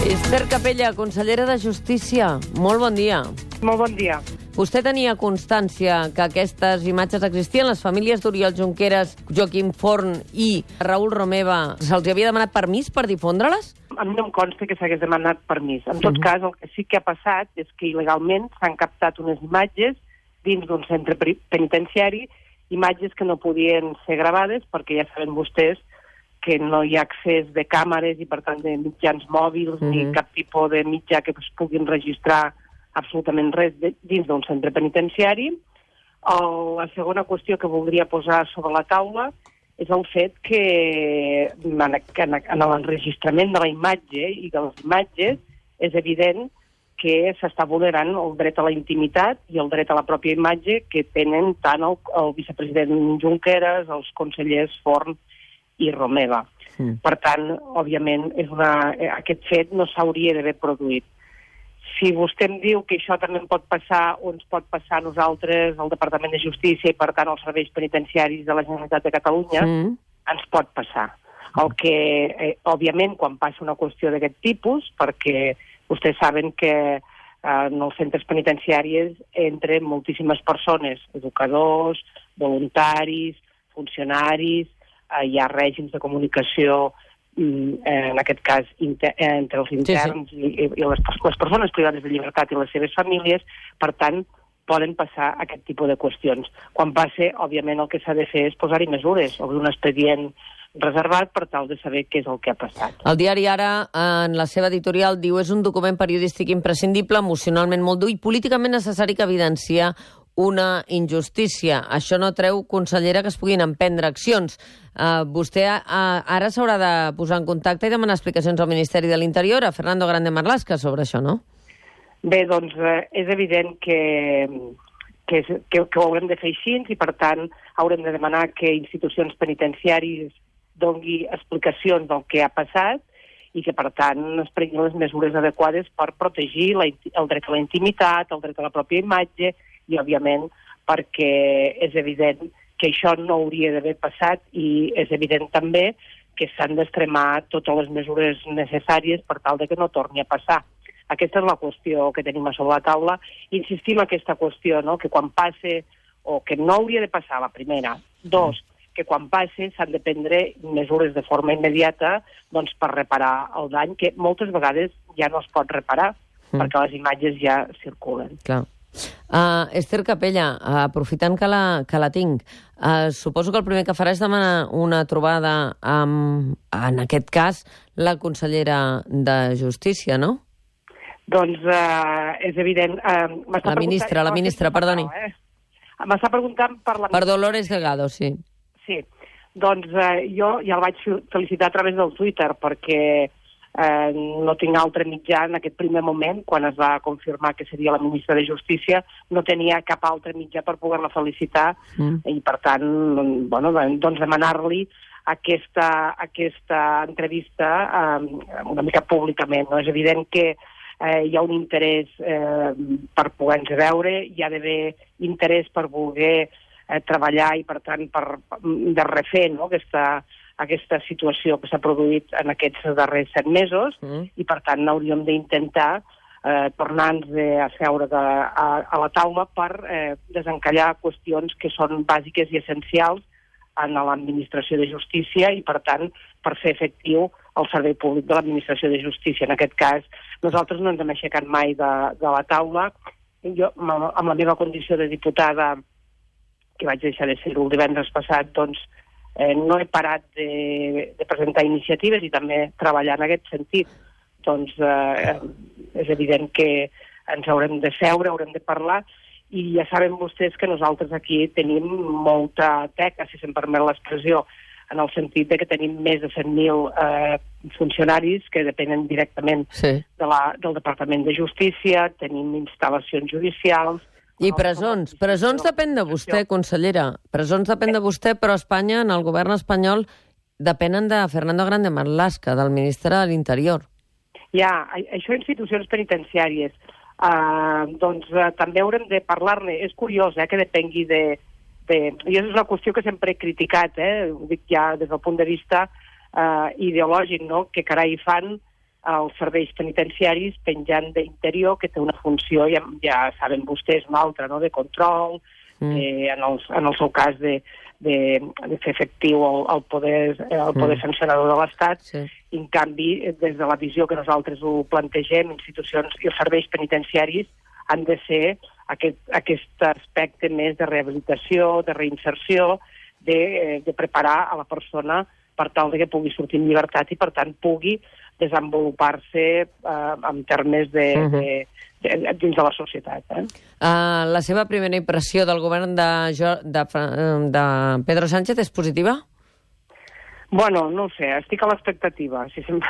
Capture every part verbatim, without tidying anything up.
Esther Capella, consellera de Justícia, molt bon dia. Molt bon dia. Vostè tenia constància que aquestes imatges existien? Les famílies d'Oriol Junqueras, Joaquim Forn i Raül Romeva, se'ls havia demanat permís per difondre-les? A mi no em consta que s'hagués demanat permís. En tot cas, el que sí que ha passat és que il·legalment s'han captat unes imatges dins d'un centre penitenciari, imatges que no podien ser gravades perquè ja saben vostès que no hi ha accés de càmeres i, per tant, de mitjans mòbils mm-hmm. ni cap tipus de mitjà que es puguin registrar absolutament res de, dins d'un centre penitenciari. El, la segona qüestió que voldria posar sobre la taula és el fet que en, en, en l'enregistrament de la imatge i de les imatges és evident que s'està vulnerant el dret a la intimitat i el dret a la pròpia imatge que tenen tant el, el vicepresident Junqueras, els consellers Forn i Romeva. Mm. Per tant, òbviament, és una, aquest fet no s'hauria d'haver produït. Si vostè em diu que això també pot passar o ens pot passar a nosaltres, al Departament de Justícia i, per tant, als serveis penitenciaris de la Generalitat de Catalunya, mm. ens pot passar. El que, eh, òbviament, quan passa una qüestió d'aquest tipus, perquè vostès saben que eh, en els centres penitenciaris entren moltíssimes persones, educadors, voluntaris, funcionaris, hi ha règims de comunicació, en aquest cas, inter, entre els interns sí, sí. i, i les, les persones privades de llibertat i les seves famílies. Per tant, poden passar aquest tipus de qüestions. Quan passe, òbviament, el que s'ha de fer és posar-hi mesures, obrir un expedient reservat per tal de saber què és el que ha passat. El diari Ara, en la seva editorial, diu és un document periodístic imprescindible, emocionalment molt dur i políticament necessari que evidencia una injustícia. Això no treu, consellera, que es puguin emprendre accions. Uh, vostè uh, ara s'haurà de posar en contacte i demanar explicacions al Ministeri de l'Interior, a Fernando Grande Marlaska, sobre això, no? Bé, doncs eh, és evident que, que, que, que ho haurem de fer així i, per tant, haurem de demanar que institucions penitenciàries doni explicacions del que ha passat i que, per tant, es prenguin les mesures adequades per protegir la, el dret a la intimitat, el dret a la pròpia imatge i, òbviament, perquè és evident que això no hauria d'haver passat i és evident també que s'han d'extremar totes les mesures necessàries per tal de que no torni a passar. Aquesta és la qüestió que tenim a sobre la taula. Insistim en aquesta qüestió, no? Que quan passe, o que no hauria de passar, la primera. Dos, que quan passe s'han de prendre mesures de forma immediata doncs, per reparar el dany, que moltes vegades ja no es pot reparar, mm. perquè les imatges ja circulen. Clar. Uh, Esther Capella, uh, aprofitant que la, que la tinc, uh, suposo que el primer que farà és demanar una trobada amb, en aquest cas, la consellera de Justícia, no? Doncs uh, és evident... Uh, la ministra, la ministra, perdoni. Eh? M'està preguntant per la... Per Dolores Delgado, sí. Sí, doncs uh, jo ja el vaig felicitar a través del Twitter perquè Eh, no tinc altre mitjà en aquest primer moment, quan es va confirmar que seria la ministra de Justícia, no tenia cap altre mitjà per poder-la felicitar mm. i, per tant, bueno, doncs demanar-li aquesta, aquesta entrevista eh, una mica públicament. No? És evident que eh, hi ha un interès eh, per poder-nos veure, hi ha d'haver interès per voler eh, treballar i, per tant, per, de refer no? aquesta aquesta situació que s'ha produït en aquests darrers set mesos mm. i, per tant, hauríem d'intentar eh, tornar-nos a seure de, a, a la taula per eh, desencallar qüestions que són bàsiques i essencials en l'administració de justícia i, per tant, per fer efectiu el servei públic de l'administració de justícia. En aquest cas, nosaltres no ens hem aixecat mai de, de la taula. Jo, amb la meva condició de diputada, que vaig deixar de ser-ho el divendres passat, doncs, Eh, no he parat de, de presentar iniciatives i també treballar en aquest sentit. Doncs eh, és evident que ens haurem de seure, haurem de parlar, i ja saben vostès que nosaltres aquí tenim molta teca, si se'm permet l'expressió, en el sentit de que tenim més de cent mil eh, funcionaris que depenen directament sí. de la, del Departament de Justícia, tenim instal·lacions judicials. I presons. Presons depèn de vostè, consellera. Presons depèn de vostè, però Espanya, en el govern espanyol, depenen de Fernando Grande Marlaska, del ministre de l'Interior. Ja, això institucions penitenciàries. Uh, doncs uh, també haurem de parlar-ne. És curiós eh, que depengui de, de... I és una qüestió que sempre he criticat, eh? Ho dic ja des del punt de vista uh, ideològic, no? Que carai fan als serveis penitenciaris penjant d'Interior, que té una funció, ja, ja saben vostès, una altra, no?, de control, mm. eh, en, el, en el seu cas de, de, de fer efectiu el, el poder, el poder mm. sancionador de l'Estat. Sí. I, en canvi, des de la visió que nosaltres ho plantegem, institucions i els serveis penitenciaris han de ser aquest, aquest aspecte més de rehabilitació, de reinserció, de, de preparar a la persona per tal que pugui sortir en llibertat i, per tant, pugui desenvolupar-se eh, en termes de, uh -huh. de, de, dins de la societat. Eh? Uh, la seva primera impressió del govern de, jo, de, de Pedro Sánchez és positiva? Bueno, no ho sé, estic a l'expectativa. Si sempre...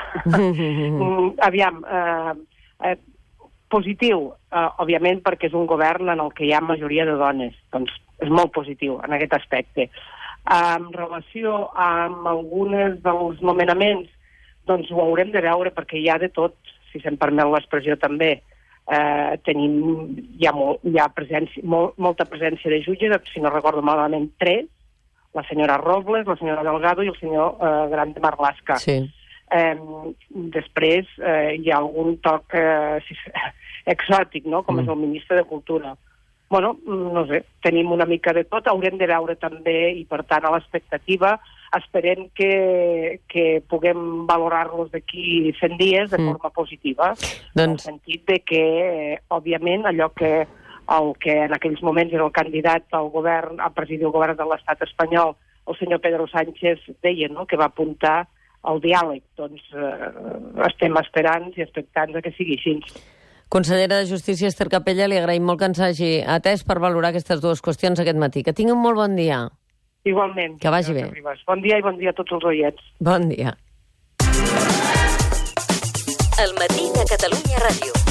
Aviam, eh, eh, positiu, eh, òbviament, perquè és un govern en el que hi ha majoria de dones. Doncs és molt positiu en aquest aspecte. En relació amb alguns dels nomenaments, doncs ho haurem de veure, perquè hi ha de tot, si se'm permet l'expressió també. Eh, tenim, hi ha, molt, hi ha presència, molt, molta presència de jutges, si no recordo malament, tres, la senyora Robles, la senyora Delgado i el senyor eh, Grande Marlaska. Sí. Eh, després eh, hi ha algun toc eh, exòtic, no?, com mm. és el ministre de Cultura. Bueno, no sé, tenim una mica de tot, haurem de veure també, i per tant a l'expectativa, esperem que, que puguem valorar-los d'aquí cent dies de forma mm. positiva, doncs... en el sentit de que, eh, òbviament, allò que el que en aquells moments era el candidat al govern, a presidir el govern de l'estat espanyol, el senyor Pedro Sánchez deia, no?, que va apuntar al diàleg. Doncs eh, estem esperants i expectants que sigui així. Consellera de Justícia Ester Capella, li agraïm molt que ens hagi atès per valorar aquestes dues qüestions aquest matí. Que tingui un molt bon dia. Igualment. Que vagi bé. Bon dia i bon dia a tots els oients. Bon dia. El matí de Catalunya Ràdio.